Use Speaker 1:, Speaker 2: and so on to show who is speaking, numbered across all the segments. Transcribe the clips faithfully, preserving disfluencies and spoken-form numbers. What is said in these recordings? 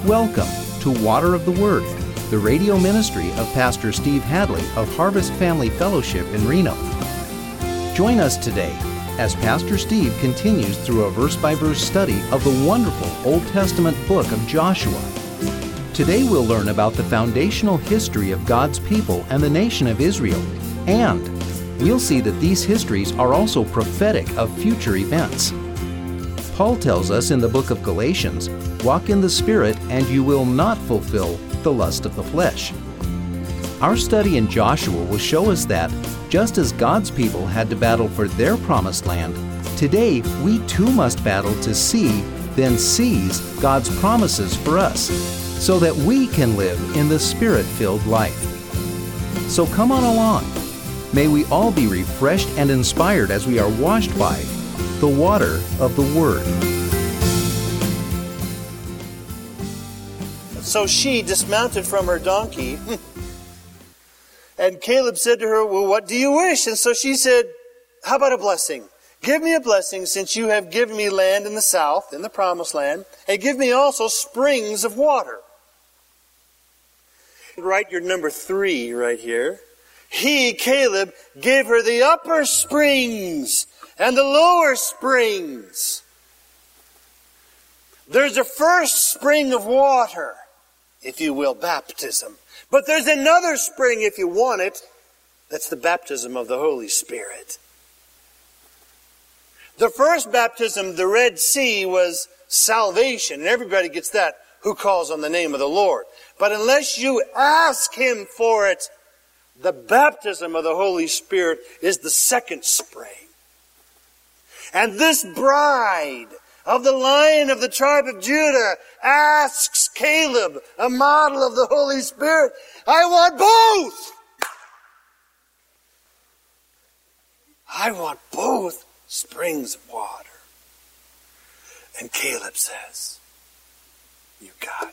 Speaker 1: Welcome to Water of the Word, the radio ministry of Pastor Steve Hadley of Harvest Family Fellowship in Reno. Join us today as Pastor Steve continues through a verse-by-verse study of the wonderful Old Testament book of Joshua. Today we'll learn about the foundational history of God's people and the nation of Israel, and we'll see that these histories are also prophetic of future events. Paul tells us in the book of Galatians, "Walk in the Spirit, and you will not fulfill the lust of the flesh." Our study in Joshua will show us that, just as God's people had to battle for their promised land, today we too must battle to see, then seize God's promises for us, so that we can live in the Spirit-filled life. So come on along. May we all be refreshed and inspired as we are washed by the water of the Word.
Speaker 2: So she dismounted from her donkey, and Caleb said to her, "Well, what do you wish?" And so she said, "How about a blessing? Give me a blessing, since you have given me land in the south, in the promised land, and give me also springs of water." Write your number three right here. He, Caleb, gave her the upper springs and the lower springs. There's a first spring of water, if you will, baptism. But there's another spring, if you want it, that's the baptism of the Holy Spirit. The first baptism, the Red Sea, was salvation, and everybody gets that who calls on the name of the Lord. But unless you ask Him for it, the baptism of the Holy Spirit is the second spring. And this bride of the Lion of the tribe of Judah asks Caleb, a model of the Holy Spirit, "I want both. I want both springs of water." And Caleb says, "You got it."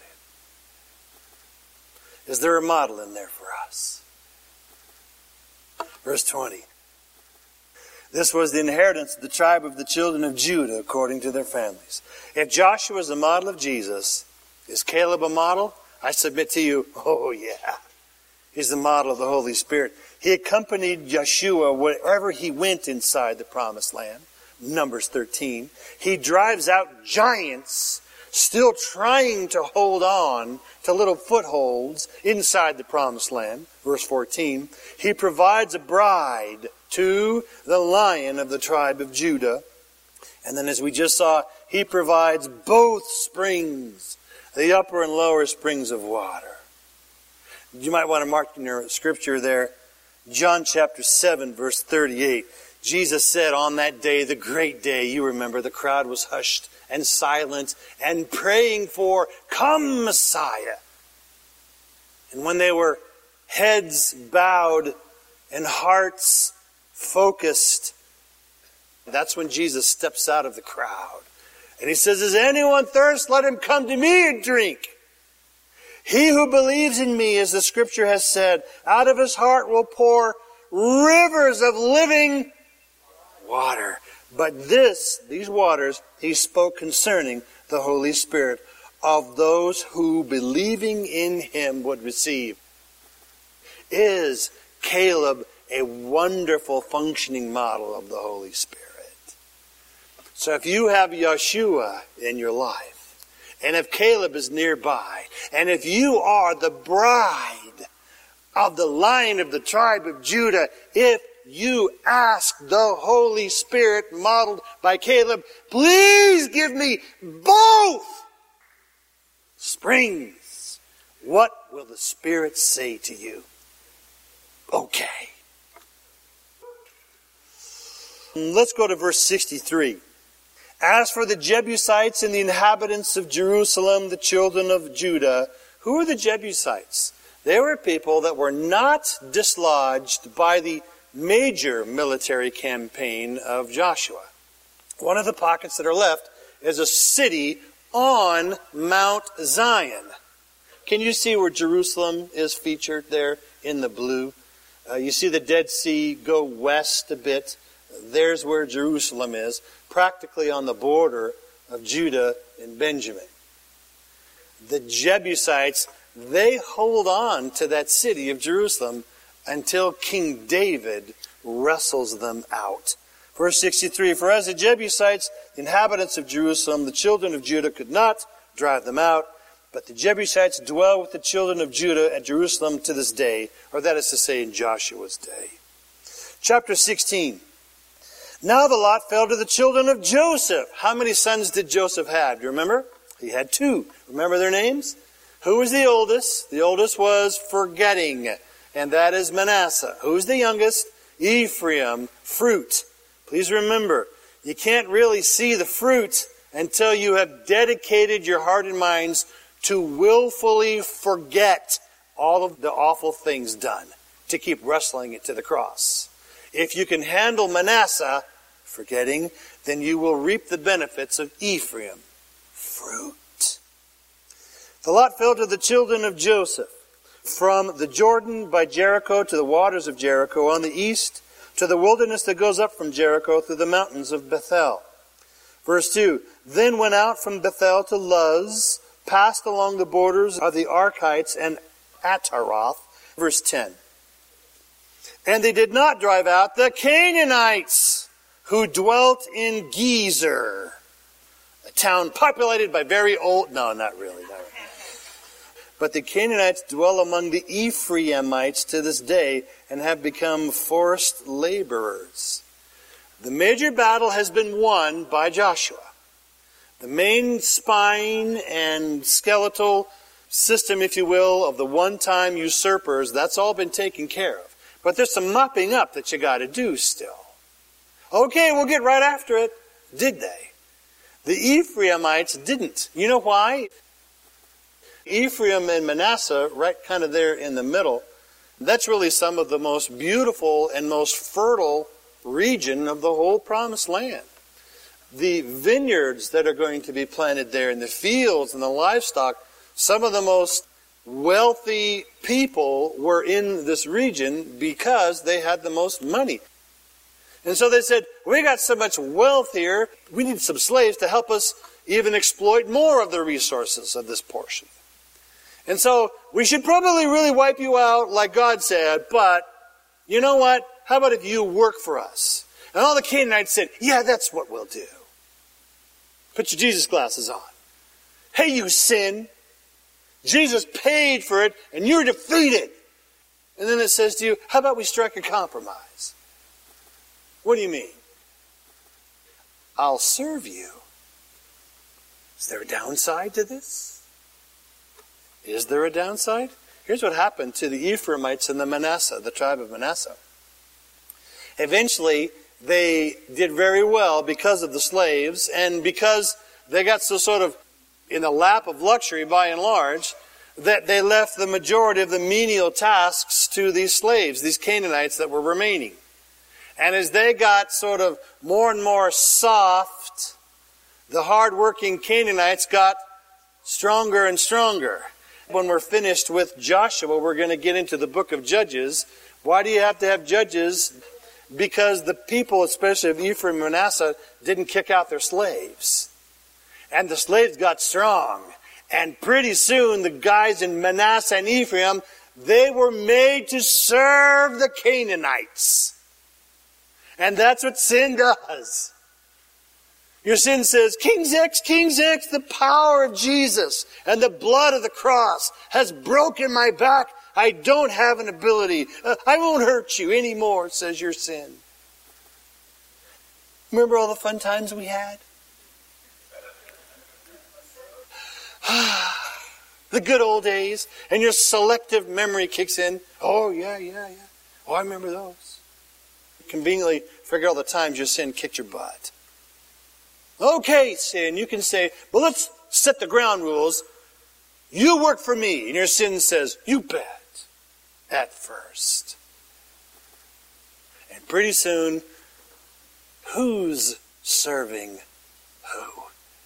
Speaker 2: Is there a model in there for us? Verse twenty. This was the inheritance of the tribe of the children of Judah according to their families. If Joshua is the model of Jesus, is Caleb a model? I submit to you, oh yeah. He's the model of the Holy Spirit. He accompanied Joshua wherever he went inside the promised land. Numbers thirteen. He drives out giants still trying to hold on to little footholds inside the promised land. Verse fourteen. He provides a bride to the Lion of the tribe of Judah. And then, as we just saw, He provides both springs, the upper and lower springs of water. You might want to mark in your scripture there, John chapter seven, verse thirty-eight. Jesus said, on that day, the great day, you remember, the crowd was hushed and silent and praying for, "Come, Messiah." And when they were heads bowed and hearts focused, that's when Jesus steps out of the crowd. And He says, "Is anyone thirst? Let him come to me and drink. He who believes in me, as the scripture has said, out of his heart will pour rivers of living water." But this, these waters, He spoke concerning the Holy Spirit of those who, believing in Him, would receive. Is Caleb a wonderful functioning model of the Holy Spirit? So if you have Yeshua in your life, and if Caleb is nearby, and if you are the bride of the Lion of the tribe of Judah, if you ask the Holy Spirit, modeled by Caleb, "Please give me both springs," what will the Spirit say to you? Okay. Let's go to verse sixty-three. As for the Jebusites and the inhabitants of Jerusalem, the children of Judah, who are the Jebusites? They were people that were not dislodged by the major military campaign of Joshua. One of the pockets that are left is a city on Mount Zion. Can you see where Jerusalem is featured there in the blue? Uh, you see the Dead Sea go west a bit. There's where Jerusalem is, practically on the border of Judah and Benjamin. the Jebusites, they hold on to that city of Jerusalem until King David wrestles them out. Verse sixty-three, for as the Jebusites, the inhabitants of Jerusalem, the children of Judah could not drive them out, but the Jebusites dwell with the children of Judah at Jerusalem to this day, or that is to say in Joshua's day. Chapter sixteen. Now the lot fell to the children of Joseph. How many sons did Joseph have? Do you remember? He had two. Remember their names? Who was the oldest? The oldest was forgetting, and that is Manasseh. Who's the youngest? Ephraim, fruit. Please remember, you can't really see the fruit until you have dedicated your heart and minds to willfully forget all of the awful things done, to keep wrestling it to the cross. If you can handle Manasseh, forgetting, then you will reap the benefits of Ephraim, fruit. The lot fell to the children of Joseph, from the Jordan by Jericho to the waters of Jericho on the east, to the wilderness that goes up from Jericho through the mountains of Bethel. Verse two, then went out from Bethel to Luz, passed along the borders of the Archites and Ataroth. Verse ten, and they did not drive out the Canaanites who dwelt in Gezer, a town populated by very old, no, not really, not really. But the Canaanites dwell among the Ephraimites to this day and have become forced laborers. The major battle has been won by Joshua. The main spine and skeletal system, if you will, of the one-time usurpers, that's all been taken care of. But there's some mopping up that you got to do still. Okay, we'll get right after it. Did they? The Ephraimites didn't. You know why? Ephraim and Manasseh, right kind of there in the middle, that's really some of the most beautiful and most fertile region of the whole promised land. The vineyards that are going to be planted there, and the fields and the livestock, some of the most wealthy people were in this region because they had the most money. And so they said, we got so much wealth here, we need some slaves to help us even exploit more of the resources of this portion. And so we should probably really wipe you out like God said, but you know what? How about if you work for us? And all the Canaanites said, yeah, that's what we'll do. Put your Jesus glasses on. Hey, you sin. Jesus paid for it and you're defeated. And then it says to you, how about we strike a compromise? What do you mean? I'll serve you. Is there a downside to this? Is there a downside? Here's what happened to the Ephraimites and the Manasseh, the tribe of Manasseh. Eventually, they did very well because of the slaves, and because they got so sort of in the lap of luxury by and large, that they left the majority of the menial tasks to these slaves, these Canaanites that were remaining. And as they got sort of more and more soft, the hard-working Canaanites got stronger and stronger. When we're finished with Joshua, we're going to get into the book of Judges. Why do you have to have judges? Because the people, especially of Ephraim and Manasseh, didn't kick out their slaves. And the slaves got strong. And pretty soon, the guys in Manasseh and Ephraim, they were made to serve the Canaanites. And that's what sin does. Your sin says, King's X, King's X, the power of Jesus and the blood of the cross has broken my back. I don't have an ability. Uh, I won't hurt you anymore, says your sin. Remember all the fun times we had? The good old days. And your selective memory kicks in. Oh, yeah, yeah, yeah. Oh, I remember those. Conveniently figure all the times your sin kicked your butt. Okay, sin, you can say, well, let's set the ground rules. You work for me. And your sin says, you bet, at first. And pretty soon, who's serving who?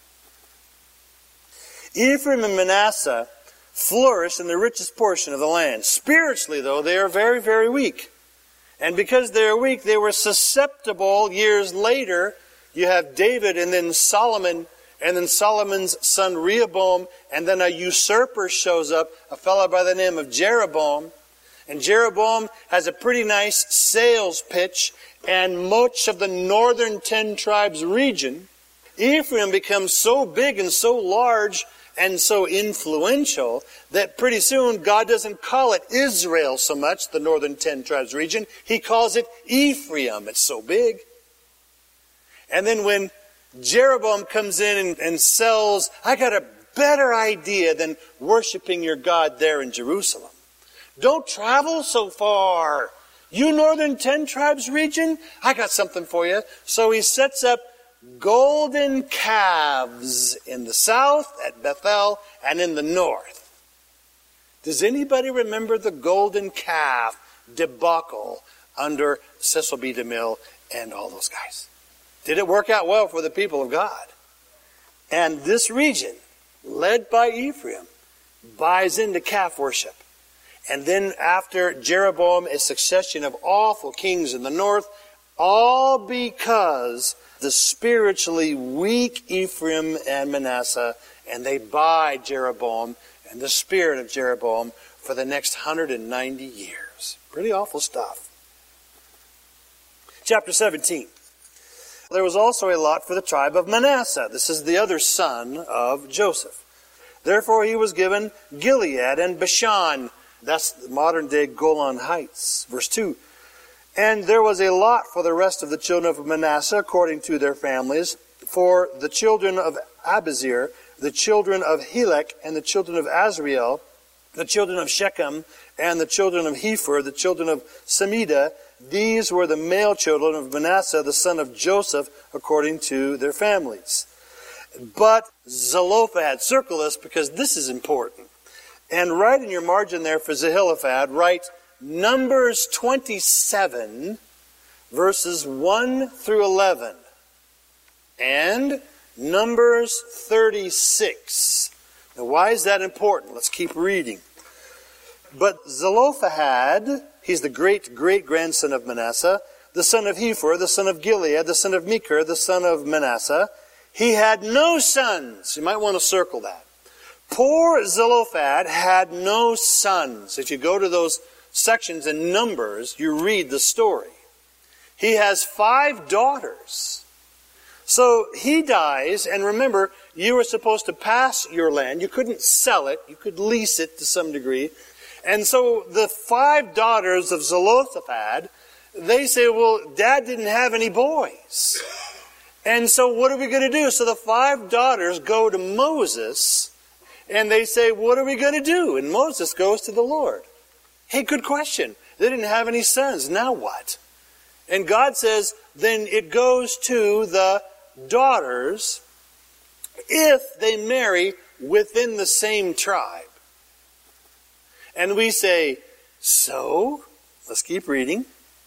Speaker 2: Ephraim and Manasseh flourish in the richest portion of the land. Spiritually, though, they are very, very weak. And because they're weak, they were susceptible years later. You have David and then Solomon and then Solomon's son Rehoboam, and then a usurper shows up, a fellow by the name of Jeroboam. And Jeroboam has a pretty nice sales pitch, and much of the northern ten tribes region, Ephraim becomes so big and so large and so influential that pretty soon God doesn't call it Israel so much, the northern ten tribes region. He calls it Ephraim. It's so big. And then when Jeroboam comes in and, and sells, I got a better idea than worshiping your God there in Jerusalem. Don't travel so far. You northern ten tribes region, I got something for you. So he sets up golden calves in the south at Bethel and in the north. Does anybody remember the golden calf debacle under Cecil B. DeMille and all those guys? Did it work out well for the people of God? And this region, led by Ephraim, buys into calf worship. And then after Jeroboam, a succession of awful kings in the north, all because the spiritually weak Ephraim and Manasseh, and they buy Jeroboam and the spirit of Jeroboam for the next one hundred ninety years. Pretty awful stuff. Chapter seventeen. There was also a lot for the tribe of Manasseh. This is the other son of Joseph. Therefore he was given Gilead and Bashan. That's modern-day Golan Heights. Verse two. And there was a lot for the rest of the children of Manasseh according to their families. For the children of Abizir, the children of Helek, and the children of Azriel, the children of Shechem, and the children of Hepher, the children of Semida, these were the male children of Manasseh, the son of Joseph, according to their families. But Zelophehad, circle this because this is important. And write in your margin there for Zelophehad, write Numbers twenty-seven, verses one through eleven. And Numbers thirty-six. Now why is that important? Let's keep reading. But Zelophehad, he's the great-great-grandson of Manasseh, the son of Hepher, the son of Gilead, the son of Mechir, the son of Manasseh. He had no sons. You might want to circle that. Poor Zelophehad had no sons. If you go to those sections in Numbers, you read the story. He has five daughters. So he dies, and remember, you were supposed to pass your land. You couldn't sell it. You could lease it to some degree. And so the five daughters of Zelophehad, they say, well, Dad didn't have any boys. And so what are we going to do? So the five daughters go to Moses, and they say, what are we going to do? And Moses goes to the Lord. Hey, good question. They didn't have any sons. Now what? And God says, then it goes to the daughters if they marry within the same tribe. And we say, so? Let's keep reading.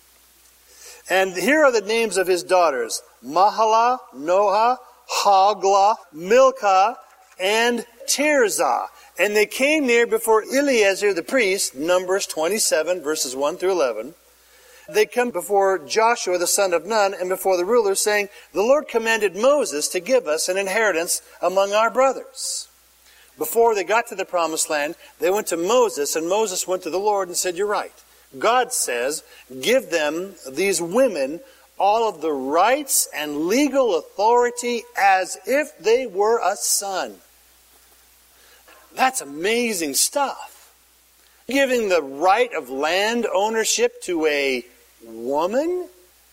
Speaker 2: And here are the names of his daughters. Mahlah, Noah, Hoglah, Milcah, and Tirzah. And they came near before Eleazar the priest, Numbers twenty-seven, verses one through eleven. They come before Joshua the son of Nun and before the rulers, saying, the Lord commanded Moses to give us an inheritance among our brothers. Before they got to the promised land, they went to Moses, and Moses went to the Lord and said, you're right. God says, give them, these women, all of the rights and legal authority as if they were a son. That's amazing stuff. Giving the right of land ownership to a woman?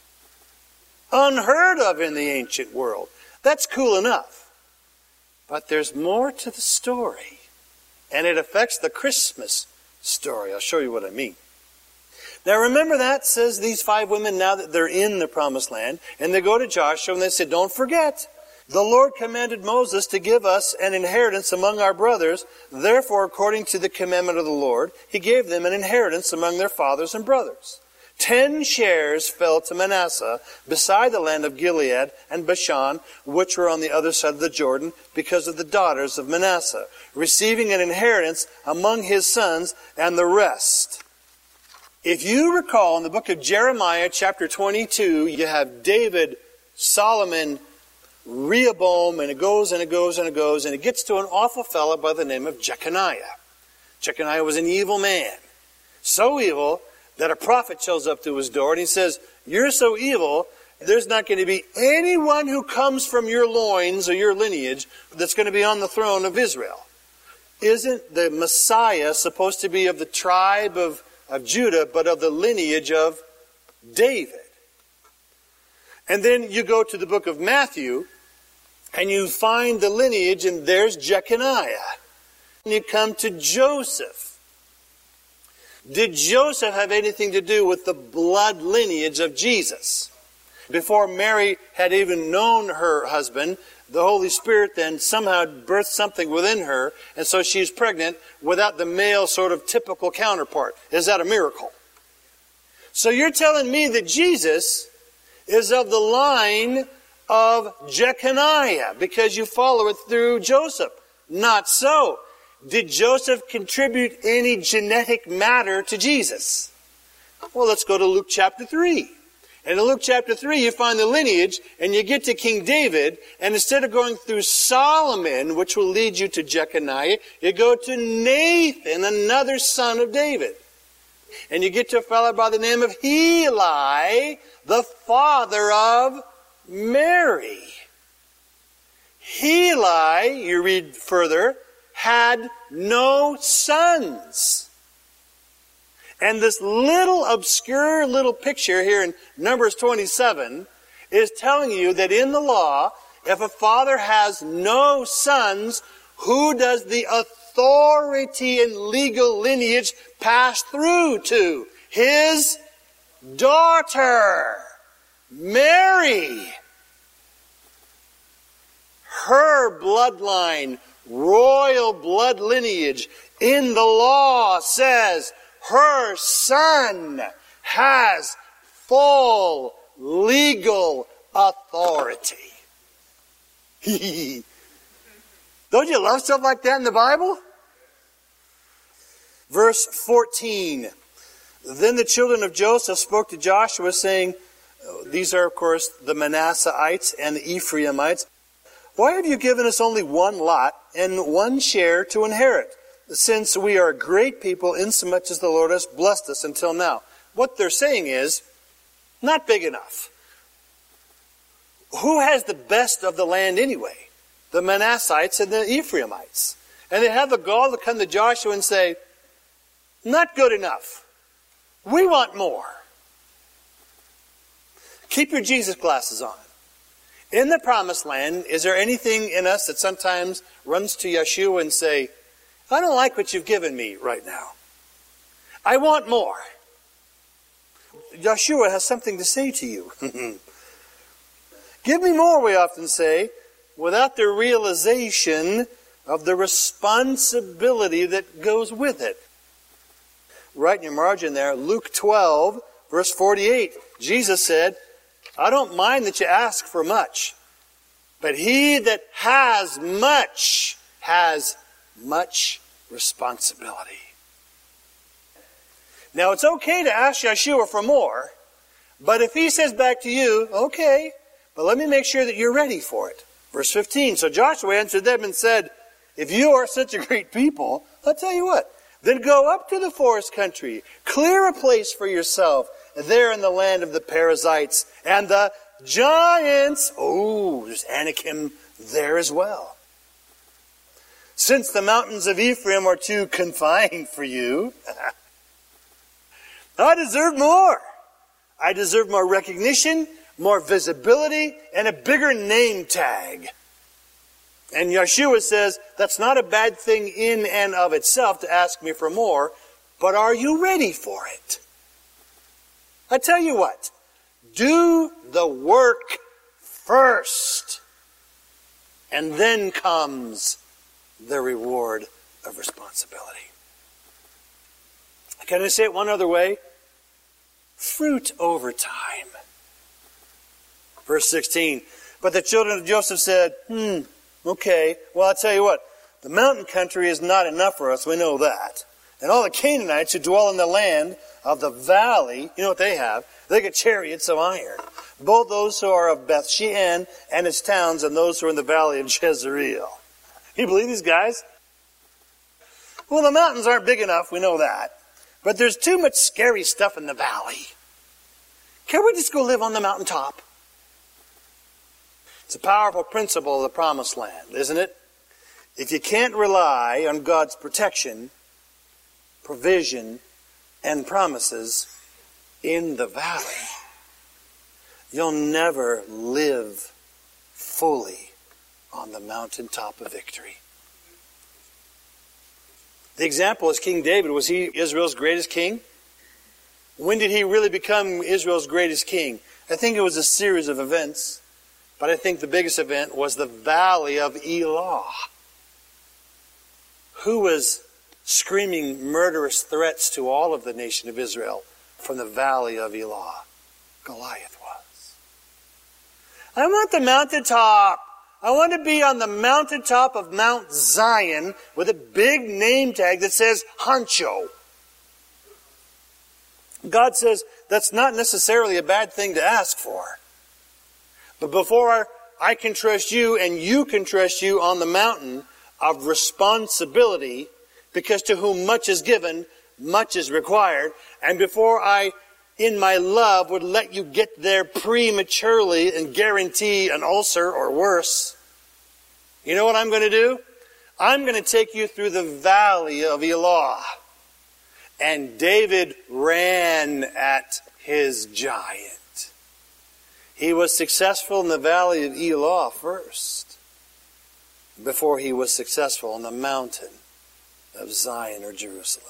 Speaker 2: Unheard of in the ancient world. That's cool enough. But there's more to the story. And it affects the Christmas story. I'll show you what I mean. Now remember that, says these five women, now that they're in the promised land, and they go to Joshua and they say, don't forget, the Lord commanded Moses to give us an inheritance among our brothers. Therefore, according to the commandment of the Lord, he gave them an inheritance among their fathers and brothers. Ten shares fell to Manasseh beside the land of Gilead and Bashan, which were on the other side of the Jordan, because of the daughters of Manasseh, receiving an inheritance among his sons and the rest. If you recall, in the book of Jeremiah, chapter twenty-two, you have David, Solomon, Rehoboam, and it goes and it goes and it goes, and it gets to an awful fellow by the name of Jeconiah. Jeconiah was an evil man. So evil that a prophet shows up to his door and he says, "You're so evil, there's not going to be anyone who comes from your loins or your lineage that's going to be on the throne of Israel." Isn't the Messiah supposed to be of the tribe of, of Judah, but of the lineage of David? And then you go to the book of Matthew, and you find the lineage, and there's Jeconiah. And you come to Joseph. Did Joseph have anything to do with the blood lineage of Jesus? Before Mary had even known her husband, the Holy Spirit then somehow birthed something within her, and so she's pregnant without the male sort of typical counterpart. Is that a miracle? So you're telling me that Jesus is of the line of Jeconiah because you follow it through Joseph. Not so. Did Joseph contribute any genetic matter to Jesus? Well, let's go to Luke chapter three. And in Luke chapter three, you find the lineage, and you get to King David, and instead of going through Solomon, which will lead you to Jeconiah, you go to Nathan, another son of David. And you get to a fellow by the name of Heli, the father of Mary. Heli, you read further, had no sons. And this little obscure little picture here in Numbers twenty-seven is telling you that in the law, if a father has no sons, who does the authority and legal lineage pass through to? His daughter, Mary. Her bloodline, royal blood lineage in the law says her son has full legal authority. Don't you love stuff like that in the Bible? Verse fourteen. Then the children of Joseph spoke to Joshua, saying, these are, of course, the Manasseites and the Ephraimites. "Why have you given us only one lot and one share to inherit, since we are a great people, insomuch as the Lord has blessed us until now?" What they're saying is, not big enough. Who has the best of the land anyway? The Manasseites and the Ephraimites. And they have the gall to come to Joshua and say, not good enough. We want more. Keep your Jesus glasses on. In the promised land, is there anything in us that sometimes runs to Yeshua and say, I don't like what you've given me right now. I want more. Yeshua has something to say to you. Give me more, we often say, without the realization of the responsibility that goes with it. Right in your margin there, Luke twelve, verse forty-eight, Jesus said, I don't mind that you ask for much, but he that has much has much responsibility. Now, it's okay to ask Yeshua for more, but if he says back to you, okay, but let me make sure that you're ready for it. Verse fifteen, so Joshua answered them and said, if you are such a great people, I'll tell you what, then go up to the forest country, clear a place for yourself, there in the land of the Perizzites and the giants. Oh, there's Anakim there as well. Since the mountains of Ephraim are too confined for you, I deserve more. I deserve more recognition, more visibility, and a bigger name tag. And Yeshua says, that's not a bad thing in and of itself to ask me for more, but are you ready for it? I tell you what, do the work first, and then comes the reward of responsibility. Can I say it one other way? Fruit over time. Verse sixteen, but the children of Joseph said, hmm, okay, well, I'll tell you what, the mountain country is not enough for us, we know that. And all the Canaanites who dwell in the land of the valley, you know what they have? They got chariots of iron. both those who are of Beth Shean and its towns and those who are in the valley of Jezreel. You believe these guys? Well, the mountains aren't big enough, we know that. But there's too much scary stuff in the valley. Can't we just go live on the mountaintop? It's a powerful principle of the promised land, isn't it? If you can't rely on God's protection, provision, and promises in the valley, you'll never live fully on the mountaintop of victory. The example is King David. Was he Israel's greatest king? When did he really become Israel's greatest king? I think it was a series of events, but I think the biggest event was the valley of Elah. Who was screaming murderous threats to all of the nation of Israel from the valley of Elah? Goliath was. I want the mountaintop. I want to be on the mountaintop of Mount Zion with a big name tag that says Honcho. God says that's not necessarily a bad thing to ask for. But before I can trust you and you can trust you on the mountain of responsibility, because to whom much is given, much is required, and before I, in my love, would let you get there prematurely and guarantee an ulcer or worse, you know what I'm going to do? I'm going to take you through the valley of Elah. And David ran at his giant. He was successful in the valley of Elah first, before he was successful on the mountain of Zion or Jerusalem.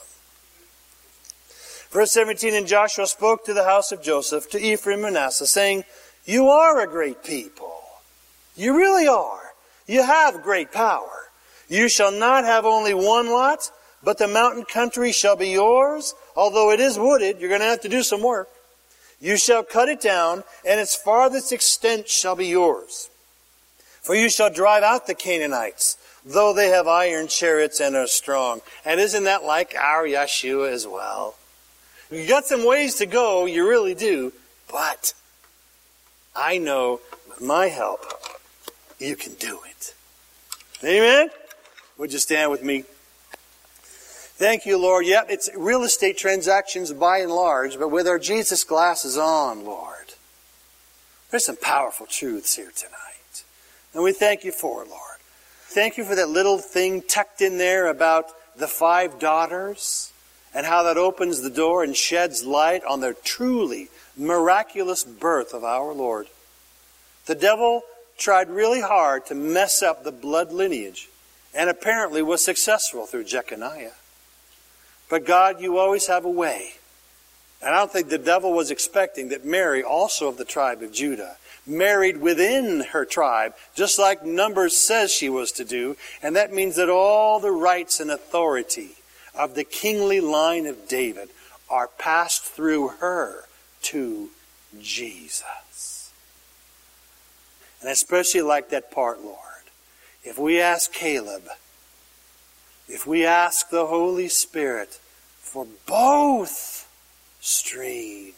Speaker 2: Verse seventeen, and Joshua spoke to the house of Joseph, to Ephraim and Manasseh, saying, you are a great people. You really are. You have great power. You shall not have only one lot, but the mountain country shall be yours. Although it is wooded, you're going to have to do some work. You shall cut it down, and its farthest extent shall be yours. For you shall drive out the Canaanites, though they have iron chariots and are strong. And isn't that like our Yeshua as well? You got some ways to go, you really do. But I know with my help, you can do it. Amen? Would you stand with me? Thank you, Lord. Yep, it's real estate transactions by and large, but with our Jesus glasses on, Lord. There's some powerful truths here tonight. And we thank you for it, Lord. Thank you for that little thing tucked in there about the five daughters and how that opens the door and sheds light on the truly miraculous birth of our Lord. The devil tried really hard to mess up the blood lineage and apparently was successful through Jeconiah. But God, you always have a way. And I don't think the devil was expecting that Mary, also of the tribe of Judah, married within her tribe, just like Numbers says she was to do. And that means that all the rights and authority of the kingly line of David are passed through her to Jesus. And I especially like that part, Lord. If we ask Caleb, if we ask the Holy Spirit for both streams,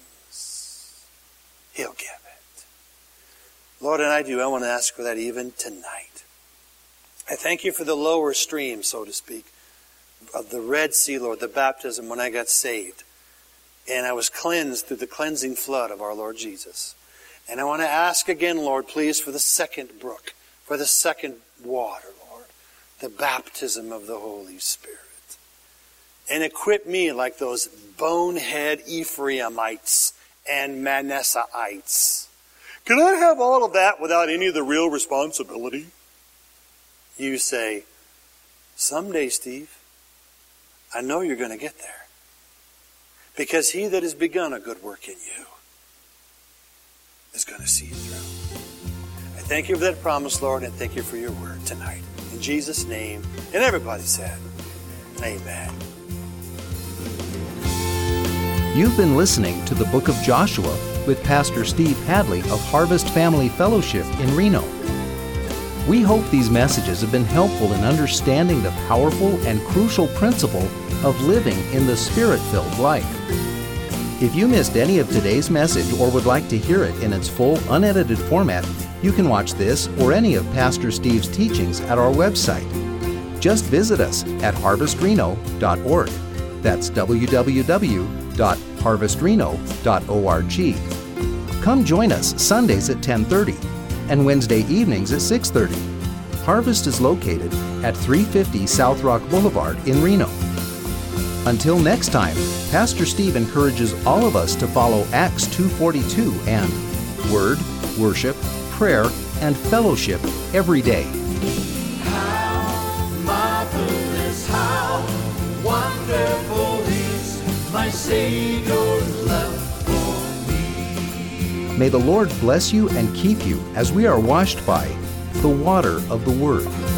Speaker 2: He'll give it. Lord, and I do, I want to ask for that even tonight. I thank you for the lower stream, so to speak, of the Red Sea, Lord, the baptism when I got saved. And I was cleansed through the cleansing flood of our Lord Jesus. And I want to ask again, Lord, please, for the second brook, for the second water, Lord, the baptism of the Holy Spirit. And equip me like those bonehead Ephraimites and Manasseites. Can I have all of that without any of the real responsibility? You say, someday, Steve, I know you're going to get there. Because he that has begun a good work in you is going to see it through. I thank you for that promise, Lord, and thank you for your word tonight. In Jesus' name, and everybody said, amen.
Speaker 1: You've been listening to the Book of Joshua with Pastor Steve Hadley of Harvest Family Fellowship in Reno. We hope these messages have been helpful in understanding the powerful and crucial principle of living in the Spirit-filled life. If you missed any of today's message or would like to hear it in its full, unedited format, you can watch this or any of Pastor Steve's teachings at our website. Just visit us at harvest reno dot org. That's w w w dot harvest reno dot org. Come join us Sundays at ten thirty and Wednesday evenings at six thirty. Harvest is located at three fifty South Rock Boulevard in Reno. Until next time, Pastor Steve encourages all of us to follow Acts two forty-two and Word, Worship, Prayer, and Fellowship every day.
Speaker 3: How marvelous, how wonderful is my Savior's love for me.
Speaker 1: May the Lord bless you and keep you as we are washed by the water of the Word.